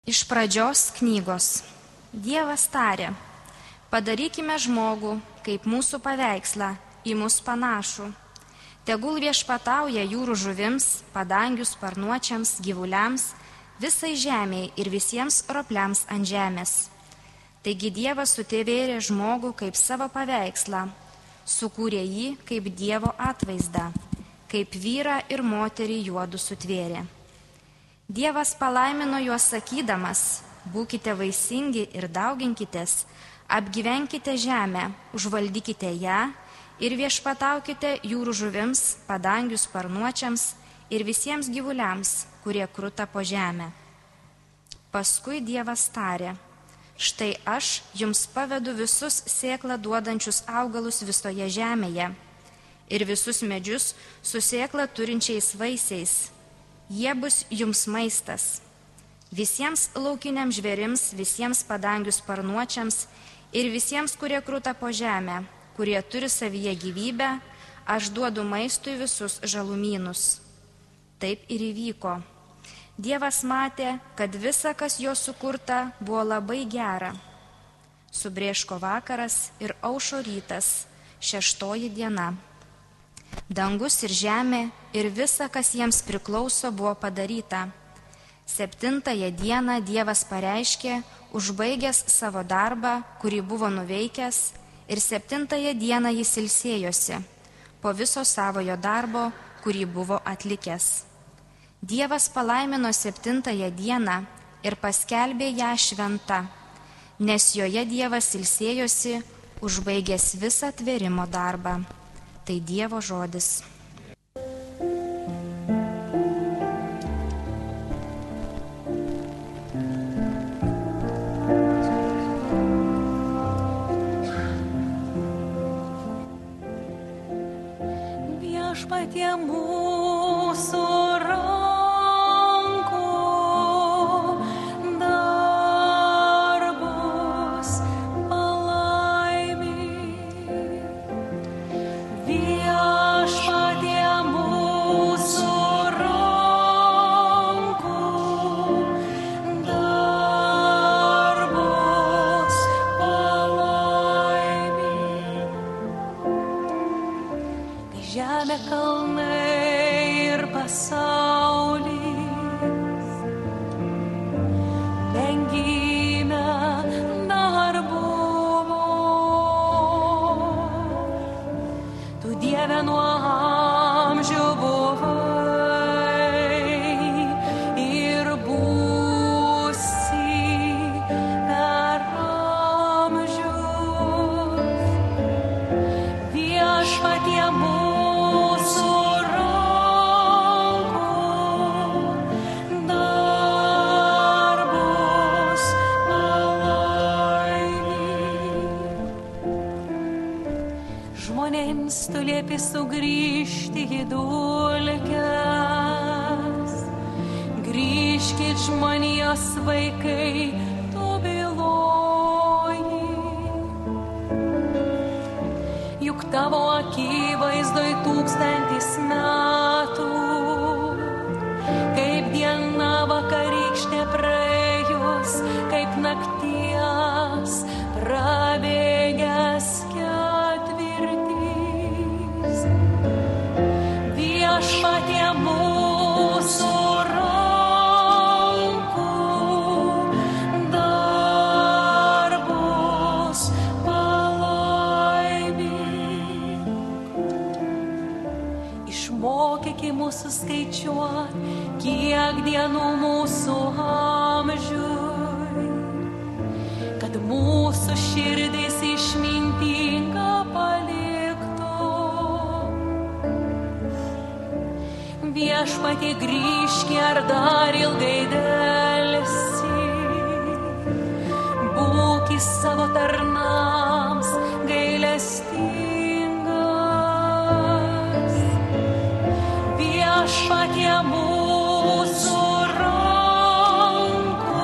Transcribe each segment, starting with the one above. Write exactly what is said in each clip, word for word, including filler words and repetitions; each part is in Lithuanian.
Iš pradžios knygos. Dievas tarė: padarykime žmogų kaip mūsų paveikslą, į mus panašų. Tegul viešpatauja jūrų žuvims, padangių sparnuočiams, gyvuliams, visai žemėje ir visiems ropliams ant žemės. Taigi Dievas sutvėrė žmogų kaip savo paveikslą, sukūrė jį kaip Dievo atvaizdą, kaip vyrą ir moterį juodu sutvėrė. Dievas palaimino juos sakydamas: būkite vaisingi ir dauginkitės, apgyvenkite žemę, užvaldykite ją ir viešpataukite jūrų žuvims, padangių sparnuočiams ir visiems gyvuliams, kurie kruta po žemę. Paskui Dievas tarė: štai aš jums pavedu visus sėklą duodančius augalus visoje žemėje ir visus medžius su sėklą turinčiais vaisiais. Jie bus jums maistas. Visiems laukiniams žvėrims, visiems padangių sparnuočiams ir visiems, kurie kruta po žemę, kurie turi savyje gyvybę, aš duodu maistui visus žalumynus. Taip ir įvyko. Dievas matė, kad visa, kas jo sukurta, buvo labai gera. Subrėško vakaras ir aušo rytas, šeštoji diena. Dangus ir žemė ir visa, kas jiems priklauso, buvo padaryta. Septintąją dieną Dievas pareiškė, užbaigęs savo darbą, kurį buvo nuveikęs, ir septintąją dieną jis ilsėjosi po viso savojo darbo, kurį buvo atlikęs. Dievas palaimino septintąją dieną ir paskelbė ją šventa, nes joje Dievas ilsėjosi, užbaigęs visą tvėrimo darbą. Tai Dievo žodis. Viešpatie mūsų rankų darbus palaimink. Viešpatie mūsų rankų darbus palaimink. Tai žemė, kalnai ir pasaulis, dengime dar buvo. Tu Dieve nuo amžių buvai ir būsi per amžius. Viešpatie mūsų rankų darbus palaimink. Žmonėms tu liepi sugrįžti į dulkes. Grįžkit žmonijos vaikai, tu byloji. Juk tavo akivaizdoj tūkstantis metų, kaip diena vakarykštė praėjus, kaip nakties prabėgęs ketvirtis. Viešpatie mūsų rankų darbus palaimink. Išmokyk mūsų skaičiuot, kiek dienų mūsų amžiui, kad mūsų širdis išmintinga paliktų. Viešpatie, grįžk, ar dar ilgai dėlsi, būk į savo tarnams gailestingas. Viešpatie mūsų rankų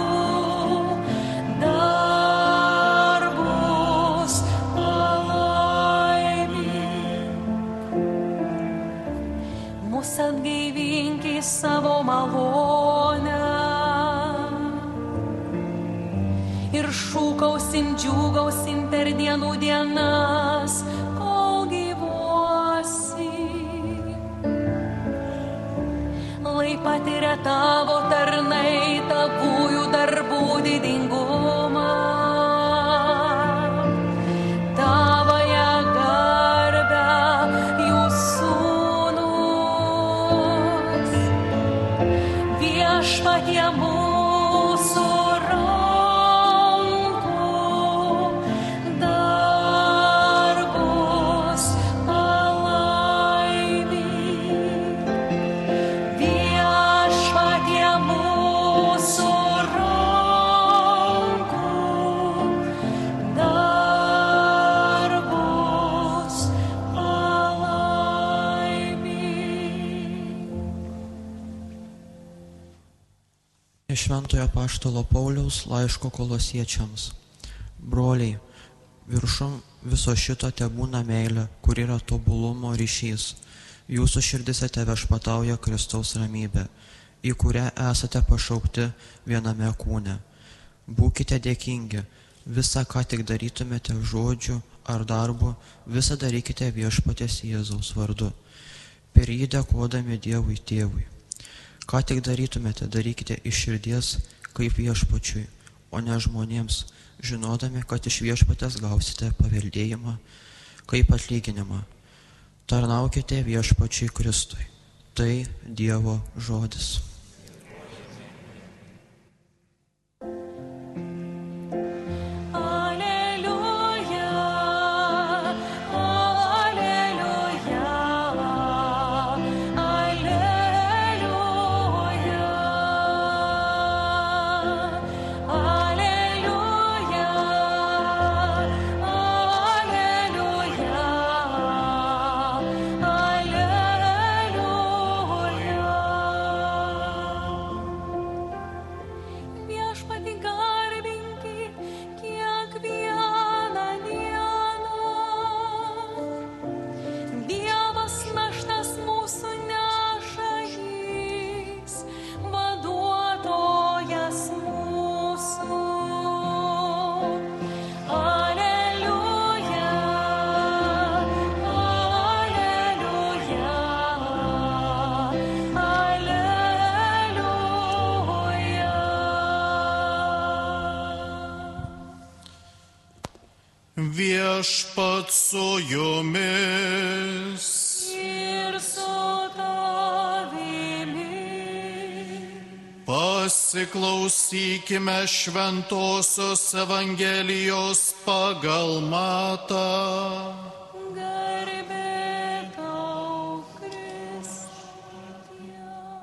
darbus palaimink. Mus atgaivink į savo malonę, ir šūkausim, džiūgausim per dienų dienas, kol gyvuosim. Lai patiria tavo tarnai tavųjų darbų didingumą, tavąją garbę jų sūnus. Viešpatie mūsų rankų darbus palaimink. Viešpatie mūsų rankų darbus palaimink. Iš Šventojo apaštalo Pauliaus laiško Kolosiečiams. Broliai, viršum viso šito tebūna meilė, kur yra tobulumo ryšys. Jūsų širdise teviešpatauja Kristaus ramybė, į kurią esate pašaukti viename kūne. Būkite dėkingi, visą, ką tik darytumėte žodžiu ar darbu, visą darykite viešpaties Jėzaus vardu, per jį dėkodami Dievui Tėvui. Ką tik darytumėte, darykite iš širdies kaip viešpačiui, o ne žmonėms, žinodami, kad iš viešpatės gausite paveldėjimą kaip atlyginimą. Tarnaukite viešpačiui Kristui. Tai Dievo žodis. Viešpats su jumis. Ir su tavimi. Pasiklausykime Šventosios Evangelijos pagal Matą. Garbė tau, Kristuje.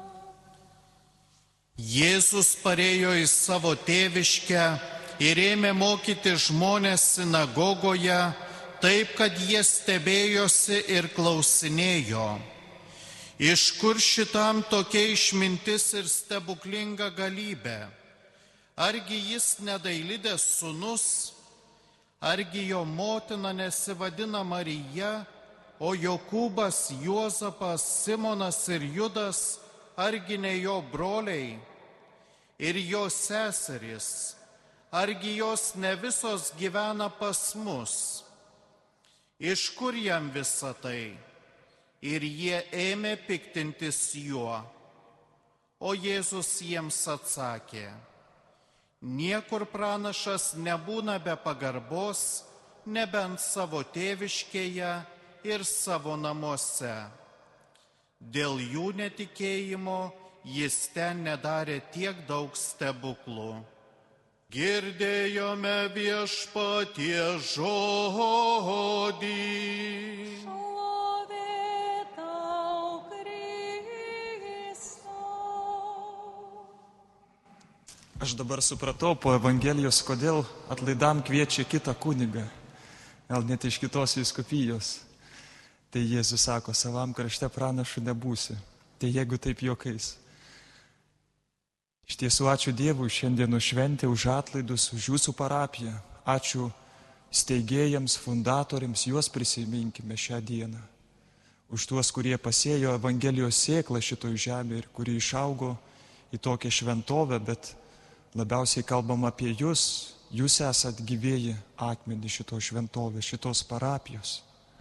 Jėzus parėjo į savo tėviškę ir ėmė mokyti žmonės sinagogoje, taip, kad jie stebėjosi ir klausinėjo. Iš kur šitam tokia išmintis ir stebuklinga galybė? Argi jis nedailidės sūnus? Argi jo motina nesivadina Marija, o Jokūbas, Juozapas, Simonas ir Judas, argi ne jo broliai? Ir jo seserys, argi jos ne visos gyvena pas mus? Iš kur jam visa tai? Ir jie ėmė piktintis juo. O Jėzus jiems atsakė: niekur pranašas nebūna be pagarbos, nebent savo tėviškėje ir savo namuose. Dėl jų netikėjimo jis ten nedarė tiek daug stebuklų. Girdėjome viešpaties žodį. Šlovė tau, Kristau. Aš dabar supratau po Evangelijos, kodėl atlaidam kviečia kitą kunigą, gal net iš kitos vyskupijos. Tai Jėzus sako, savam krašte pranašu nebūsi. Tai jeigu taip juokais. Iš tiesų, ačiū Dievui šiandienų šventę už atlaidus, už jūsų parapiją. Ačiū steigėjams, fundatoriams, juos prisiminkime šią dieną. Už tuos, kurie pasėjo Evangelijos sėklą šitoj žemė ir kurie išaugo į tokią šventovę, bet labiausiai kalbam apie jūs, jūs esat gyvieji akmenys šitos šventovės, šitos parapijos.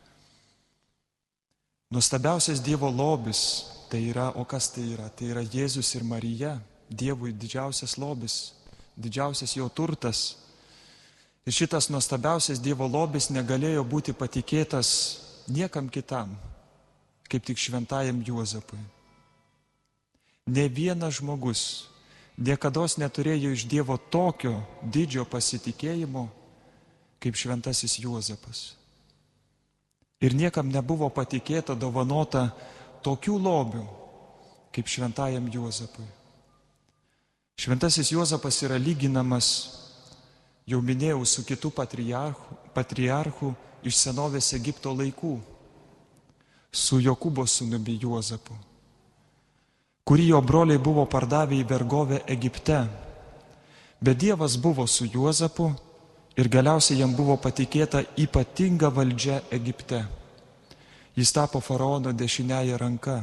Nuostabiausias Dievo lobis tai yra, o kas tai yra? Tai yra Jėzus ir Marija, Dievui didžiausias lobis, didžiausias jo turtas. Ir šitas nuostabiausias Dievo lobis negalėjo būti patikėtas niekam kitam, kaip tik šventajam Juozapui. Ne vienas žmogus niekados neturėjo iš Dievo tokio didžio pasitikėjimo, kaip šventasis Juozapas. Ir niekam nebuvo patikėta, dovanota tokių lobių, kaip šventajam Juozapui. Šventasis Juozapas yra lyginamas, jau minėjau, su kitų patriarchų, patriarchų iš senovės Egipto laikų, su Jokūbo sūnumi Juozapu, kurį jo broliai buvo pardavę į vergovę Egipte. Bet Dievas buvo su Juozapu ir galiausiai jam buvo patikėta ypatinga valdžia Egipte. Jis tapo faraono dešiniąja ranka.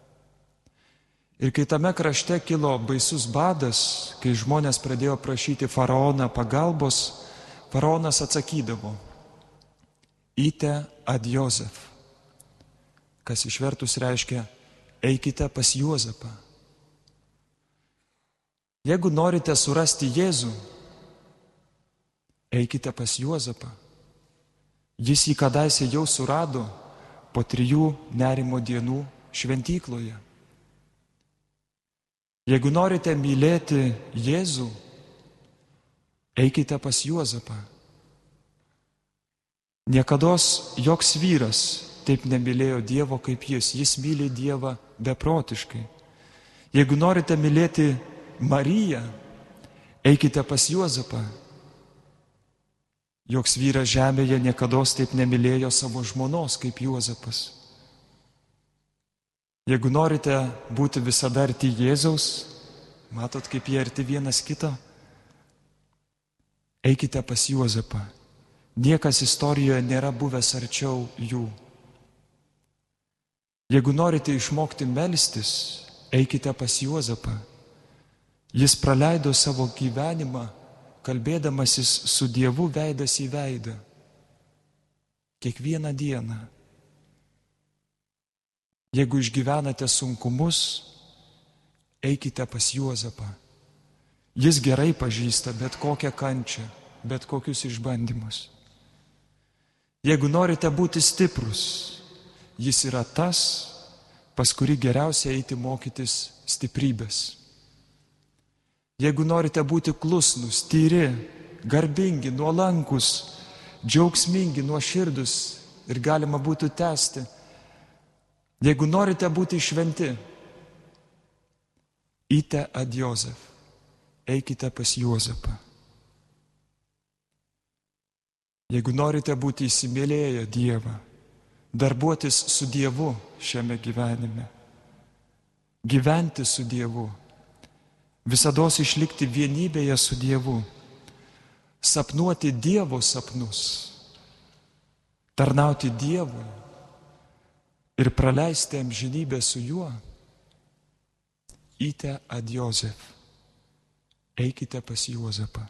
Ir kai tame krašte kilo baisus badas, kai žmonės pradėjo prašyti faraoną pagalbos, faraonas atsakydavo: Ite ad Jozef, kas išvertus reiškia: eikite pas Juozapą. Jeigu norite surasti Jėzų, eikite pas Juozapą. Jis jį kadaise jau surado po trijų nerimo dienų šventykloje. Jeigu norite mylėti Jėzų, eikite pas Juozapą. Niekados joks vyras taip nemylėjo Dievo kaip jis. Jis myli Dievą beprotiškai. Jeigu norite mylėti Mariją, eikite pas Juozapą. Joks vyras žemėje niekados taip nemylėjo savo žmonos kaip Juozapas. Jeigu norite būti visada arti Jėzaus, matot, kaip jie arti vienas kito, eikite pas Juozapą. Niekas istorijoje nėra buvęs arčiau jų. Jeigu norite išmokti melstis, eikite pas Juozapą. Jis praleido savo gyvenimą kalbėdamasis su Dievu veidas į veidą. Kiekvieną dieną. Jeigu išgyvenate sunkumus, eikite pas Juozapą. Jis gerai pažįsta bet kokią kančią, bet kokius išbandymus. Jeigu norite būti stiprus, jis yra tas, pas kurį geriausia eiti mokytis stiprybės. Jeigu norite būti klusnus, tyri, garbingi, nuolankus, džiaugsmingi, nuoširdus ir galima būtų tęsti. Jeigu norite būti šventi, ite ad Jozef, eikite pas Juozapą. Jeigu norite būti įsimylėję Dievą, darbuotis su Dievu šiame gyvenime, gyventi su Dievu, visados išlikti vienybėje su Dievu, sapnuoti Dievo sapnus, tarnauti Dievui ir praleisti amžinybę su Juo, ite ad Jozef, eikite pas Juozapą.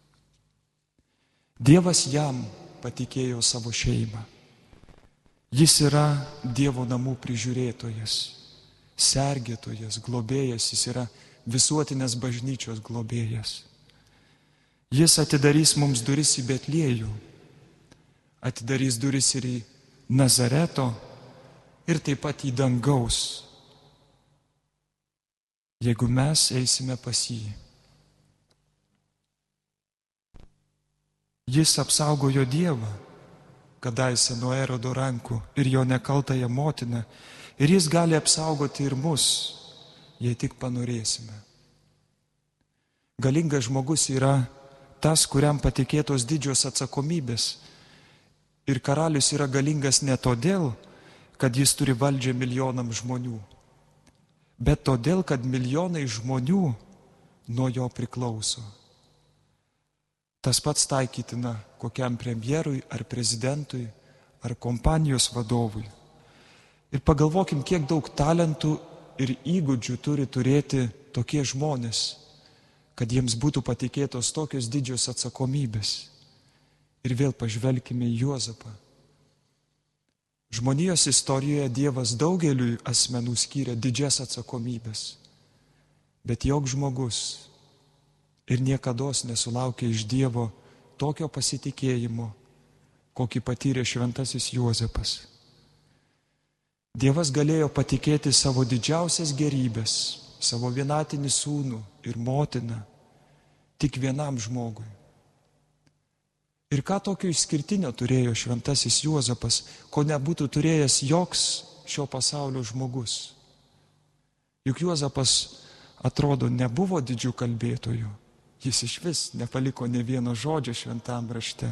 Dievas jam patikėjo savo šeimą. Jis yra Dievo namų prižiūrėtojas, sergėtojas, globėjas, jis yra visuotinės bažnyčios globėjas. Jis atidarys mums duris į Betliejų, atidarys duris ir į Nazareto, ir taip pat į dangaus, jeigu mes eisime pas jį. Jis apsaugojo Dievą, kadaise nuo Erodo rankų ir jo nekaltąją motiną, ir jis gali apsaugoti ir mus, jei tik panorėsime. Galingas žmogus yra tas, kuriam patikėtos didžios atsakomybės. Ir karalius yra galingas ne todėl, kad jis turi valdžią milijonam žmonių, bet todėl, kad milijonai žmonių nuo jo priklauso. Tas pats taikytina kokiam premjerui ar prezidentui ar kompanijos vadovui. Ir pagalvokim, kiek daug talentų ir įgūdžių turi turėti tokie žmonės, kad jiems būtų patikėtos tokios didžios atsakomybės. Ir vėl pažvelkime į Juozapą. Žmonijos istorijoje Dievas daugeliui asmenų skyrė didžias atsakomybės, bet joks žmogus ir niekados nesulaukė iš Dievo tokio pasitikėjimo, kokį patyrė šventasis Juozapas. Dievas galėjo patikėti savo didžiausias gerybės, savo vienatinį sūnų ir motiną tik vienam žmogui. Ir ką tokio išskirtinio turėjo šventasis Juozapas, ko nebūtų turėjęs joks šio pasaulio žmogus. Juk Juozapas, atrodo, nebuvo didžių kalbėtojų. Jis iš vis nepaliko nė vieno žodžio šventam rašte.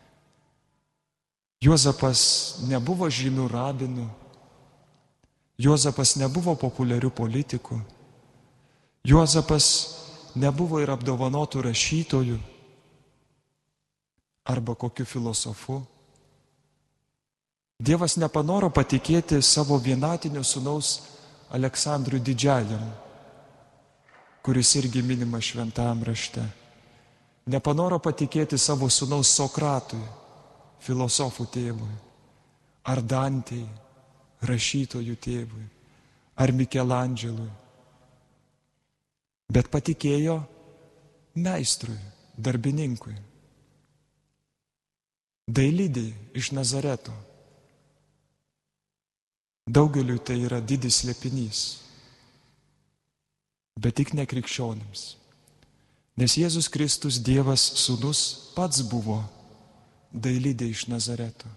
Juozapas nebuvo žymių rabinų. Juozapas nebuvo populiarių politikų. Juozapas nebuvo ir apdovanotų rašytojų arba kokiu filosofu. Dievas nepanoro patikėti savo vienatinio sūnaus Aleksandrui Didžiajam, kuris irgi minima šventam rašte. Nepanoro patikėti savo sūnaus Sokratui, filosofų tėvui, ar Dantei, rašytojų tėvui, ar Mikelandželui. Bet patikėjo meistrui, darbininkui, Dailidei iš Nazareto. Daugeliui tai yra didis slėpinys, bet tik ne krikščionims. Nes Jėzus Kristus, Dievas sūnus, pats buvo Dailidė iš Nazareto.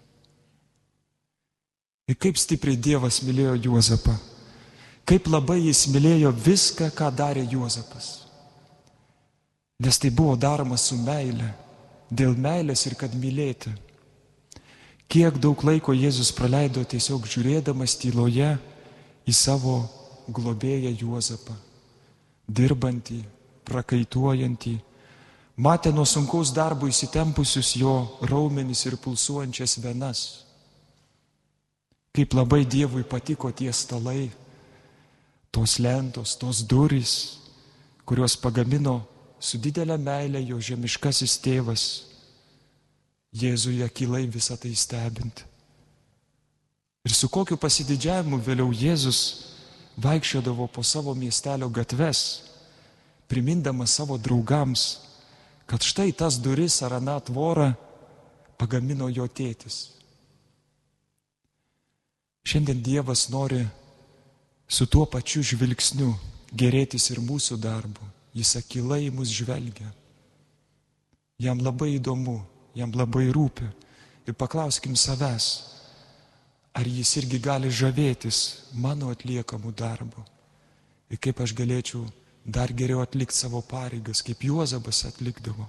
Ir kaip stipriai Dievas mylėjo Juozapą, kaip labai jis mylėjo viską, ką darė Juozapas. Nes tai buvo daroma su meile, dėl meilės ir kad mylėti. Kiek daug laiko Jėzus praleido tiesiog žiūrėdamas tyloje į savo globėją Juozapą, dirbantį, prakaituojantį, matė nuo sunkaus darbo įsitempusius jo raumenis ir pulsuojančias venas. Kaip labai Dievui patiko tie stalai, tos lentos, tos durys, kurios pagamino su didelė meilė jo žemiškasis tėvas, Jėzui akylai visą tai stebint. Ir su kokiu pasididžiavimu vėliau Jėzus vaikščiodavo po savo miestelio gatves, primindamas savo draugams, kad štai tas duris ar aną tvorą pagamino jo tėtis. Šiandien Dievas nori su tuo pačiu žvilgsniu gerėtis ir mūsų darbu. Jis akylai mus žvelgia. Jam labai įdomu, jam labai rūpi. Ir paklauskim savęs, ar jis irgi gali žavėtis mano atliekamų darbų. Ir kaip aš galėčiau dar geriau atlikti savo pareigas, kaip Juozapas atlikdavo.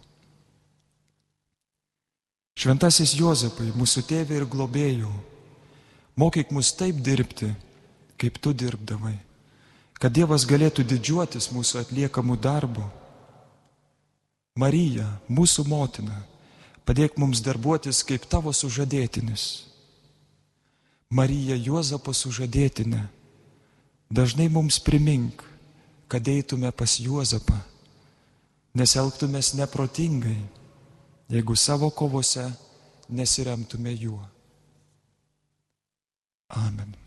Šventasis Juozapai, mūsų tėvė ir globėjų, mokyk mus taip dirbti, kaip tu dirbdavai, kad Dievas galėtų didžiuotis mūsų atliekamų darbų. Marija, mūsų motina, padėk mums darbuotis kaip tavo sužadėtinis. Marija, Juozapo sužadėtinė, dažnai mums primink, kad eitume pas Juozapą, nes elgtumės neprotingai, jeigu savo kovose nesiremtume juo. Amen.